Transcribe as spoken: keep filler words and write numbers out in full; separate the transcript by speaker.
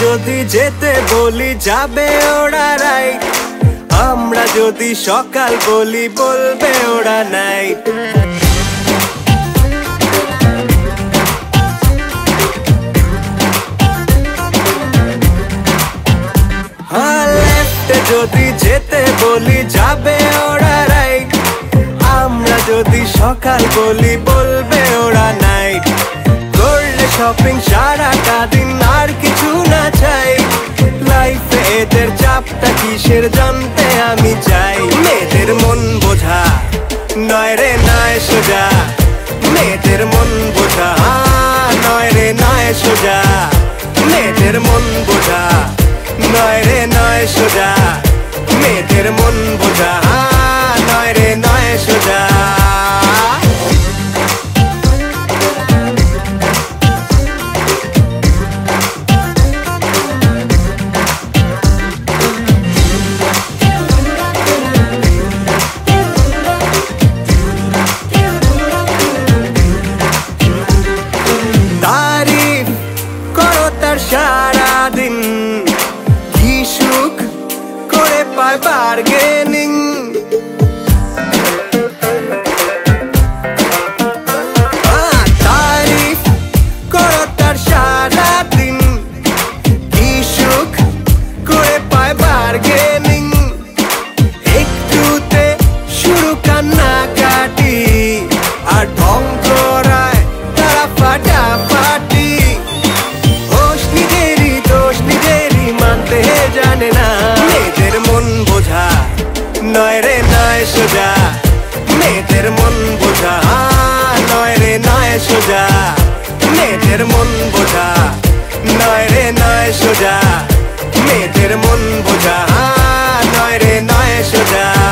Speaker 1: যদি যেতে বলি যাবে ওরা রাইট, আমরা যদি সকাল বলি বলবে ওরা নাইট। লেফটে যদি যেতে বলি যাবে ওরা রাইট, আমরা যদি সকাল বলি বলবে ওরা নাইট। করলে শপিং সারাটা দিন আর কিছু না চাই, লাইফে এদের চাপটা কিসের জানতে আমি চাই। মেয়েদের মন বোঝা নয় রে নয় সোজা, মেয়েদের মন বোঝা নয় রে নয় সোজা, মেয়েদের মন বোঝা নয় রে নয় সোজা, মেয়েদের মন বোঝা নয় রে নয় সোজা। তারিফ করো তার সারাদিন, কি সুখ করে পায় বার্গেনিং। তারিফ করো তার সারাদিন, কি সুখ করে পায় বার্গেনিং। একটুতে শুরু কান্নাকাটি, আর ঢং করায় তারা ফাটাফাটি। হোশ নিজেরই দোষ নিজেরই মানতে জানে না, মেয়েদের মন বোঝা নয় রে নয় সোজা, মেয়েদের মন বোঝা নয় রে নয় সোজা, মেয়েদের মন বোঝা নয় রে নয় সোজা, মেয়েদের মন বোঝা নয় রে নয় সোজা।